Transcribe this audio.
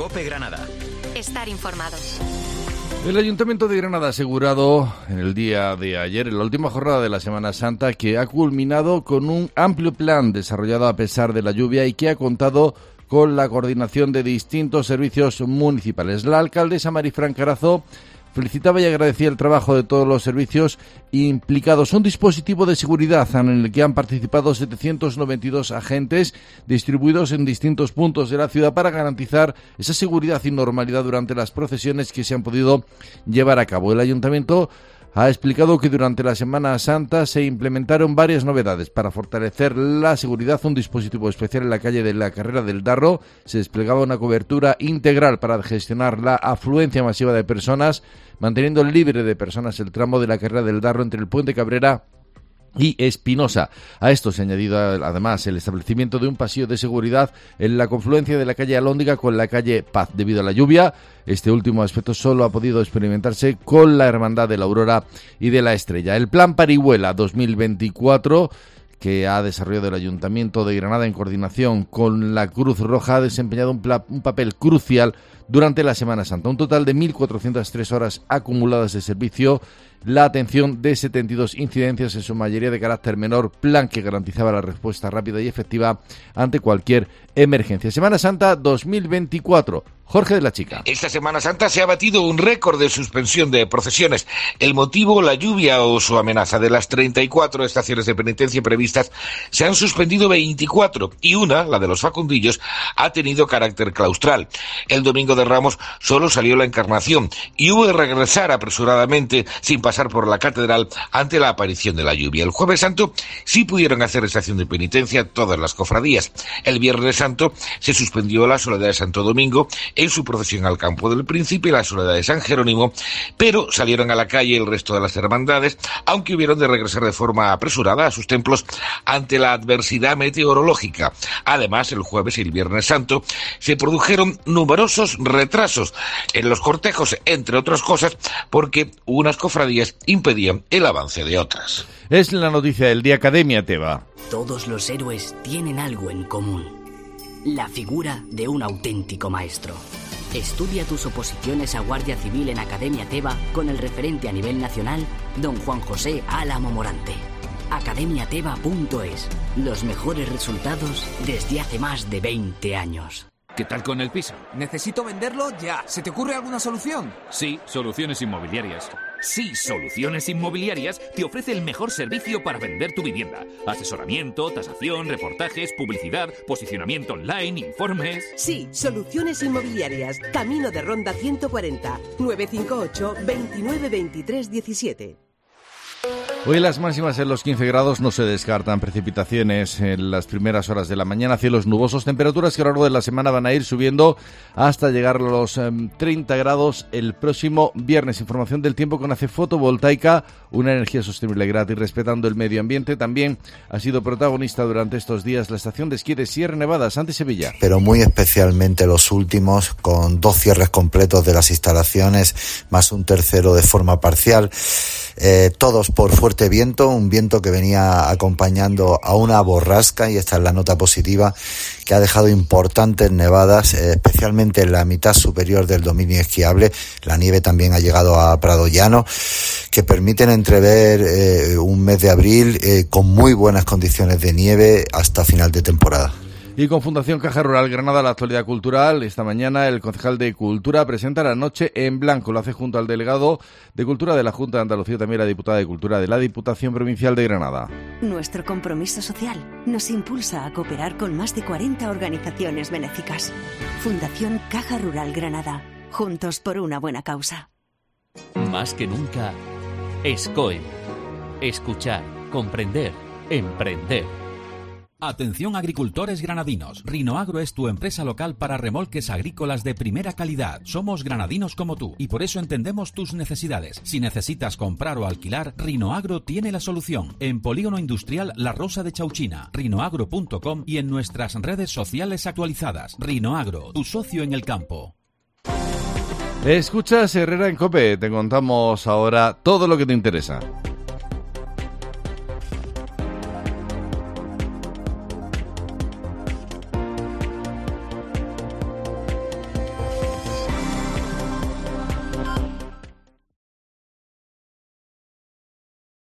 COPE Granada. Estar informados. El Ayuntamiento de Granada ha asegurado en el día de ayer, en la última jornada de la Semana Santa, que ha culminado con un amplio plan desarrollado a pesar de la lluvia y que ha contado con la coordinación de distintos servicios municipales. La alcaldesa Marifran Carazo felicitaba y agradecía el trabajo de todos los servicios implicados. Un dispositivo de seguridad en el que han participado 792 agentes distribuidos en distintos puntos de la ciudad para garantizar esa seguridad y normalidad durante las procesiones que se han podido llevar a cabo. El Ayuntamiento ha explicado que durante la Semana Santa se implementaron varias novedades para fortalecer la seguridad. Un dispositivo especial en la calle de la Carrera del Darro. Se desplegaba una cobertura integral para gestionar la afluencia masiva de personas, manteniendo libre de personas el tramo de la Carrera del Darro entre el Puente Cabrera y Espinosa. A esto se ha añadido además el establecimiento de un pasillo de seguridad en la confluencia de la calle Alhóndiga con la calle Paz. Debido a la lluvia, este último aspecto solo ha podido experimentarse con la Hermandad de la Aurora y de la Estrella. El Plan Parihuela 2024, que ha desarrollado el Ayuntamiento de Granada en coordinación con la Cruz Roja, ha desempeñado un papel crucial durante la Semana Santa. Un total de 1.403 horas acumuladas de servicio, la atención de 72 incidencias, en su mayoría de carácter menor, plan que garantizaba la respuesta rápida y efectiva ante cualquier emergencia. Semana Santa 2024. Jorge de la Chica. Esta Semana Santa se ha batido un récord de suspensión de procesiones. El motivo, la lluvia o su amenaza. De las 34 estaciones de penitencia previstas, se han suspendido 24 y una, la de los Facundillos, ha tenido carácter claustral. El domingo de Ramos solo salió la Encarnación y hubo de regresar apresuradamente sin pasar por la catedral ante la aparición de la lluvia. El Jueves Santo sí pudieron hacer estación de penitencia todas las cofradías. El Viernes Santo se suspendió la Soledad de Santo Domingo en su procesión al Campo del Príncipe y la Soledad de San Jerónimo, pero salieron a la calle el resto de las hermandades, aunque hubieron de regresar de forma apresurada a sus templos ante la adversidad meteorológica. Además, el Jueves y el Viernes Santo se produjeron numerosos retrasos en los cortejos, entre otras cosas, porque unas cofradías impedían el avance de otras. Es la noticia del día. Academia Teba. Todos los héroes tienen algo en común: la figura de un auténtico maestro. Estudia tus oposiciones a Guardia Civil en Academia Teba con el referente a nivel nacional, don Juan José Álamo Morante. academiateba.es. Los mejores resultados desde hace más de 20 años. ¿Qué tal con el piso? Necesito venderlo ya. ¿Se te ocurre alguna solución? Sí, Soluciones Inmobiliarias. Sí, Soluciones Inmobiliarias te ofrece el mejor servicio para vender tu vivienda. Asesoramiento, tasación, reportajes, publicidad, posicionamiento online, informes... Sí, Soluciones Inmobiliarias. Camino de Ronda 140. 958 29 23 17. Hoy las máximas en los 15 grados, no se descartan precipitaciones en las primeras horas de la mañana, cielos nubosos, temperaturas que a lo largo de la semana van a ir subiendo hasta llegar a los 30 grados el próximo viernes. Información del tiempo con ACE Fotovoltaica, una energía sostenible gratis respetando el medio ambiente. También ha sido protagonista durante estos días la estación de esquí de Sierra Nevada, Santi Sevilla. Pero muy especialmente los últimos, con 2 cierres completos de las instalaciones, más un tercero de forma parcial. Todos por fuerte viento, un viento que venía acompañando a una borrasca, y esta es la nota positiva, que ha dejado importantes nevadas, especialmente en la mitad superior del dominio esquiable. La nieve también ha llegado a Prado Llano, que permiten entrever un mes de abril con muy buenas condiciones de nieve hasta final de temporada. Y con Fundación Caja Rural Granada, la actualidad cultural. Esta mañana el concejal de Cultura presenta La Noche en Blanco. Lo hace junto al delegado de Cultura de la Junta de Andalucía, también la diputada de Cultura de la Diputación Provincial de Granada. Nuestro compromiso social nos impulsa a cooperar con más de 40 organizaciones benéficas. Fundación Caja Rural Granada. Juntos por una buena causa. Más que nunca, SCOE. Escuchar, comprender, emprender. Atención agricultores granadinos, Rinoagro es tu empresa local para remolques agrícolas de primera calidad. Somos granadinos como tú y por eso entendemos tus necesidades. Si necesitas comprar o alquilar, Rinoagro tiene la solución. En Polígono Industrial La Rosa de Chauchina, rinoagro.com y en nuestras redes sociales actualizadas. Rinoagro, tu socio en el campo. Escuchas Herrera en COPE, te contamos ahora todo lo que te interesa.